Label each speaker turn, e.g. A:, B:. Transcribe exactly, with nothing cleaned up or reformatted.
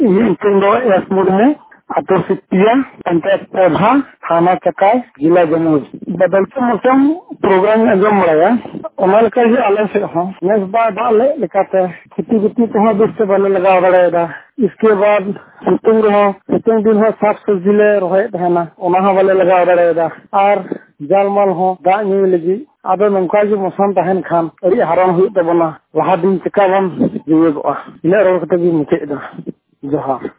A: ᱧᱩᱛᱩᱢ ᱫᱚ ᱮᱥ ᱢᱩᱨᱢᱩ, ᱟᱛᱳ ᱥᱤᱠटिया, पंचायत पौधा, थाना चकाय, जिला जमुई। बदलते मौसम प्रोग्राम आंजम बड़ाया ओना लेका ही आले से हो नेस बा दाग ले लेकाते खेती गति को बेस से बाले लगाव दाड़ेदा। इसके बाद सितुंग रहो सितुंग दिन हो साग सब्जी ले रोहे दहना ओना हो बाले लगाव दाड़ेदा और जालमाल हो दाग न्यू लगी आदो नंका जो मौसम तहन खान अरि हरान हुई तबना लहा दिन चिका बन जीवेगोआ इन रोड कते भी मुचेदा जोहार।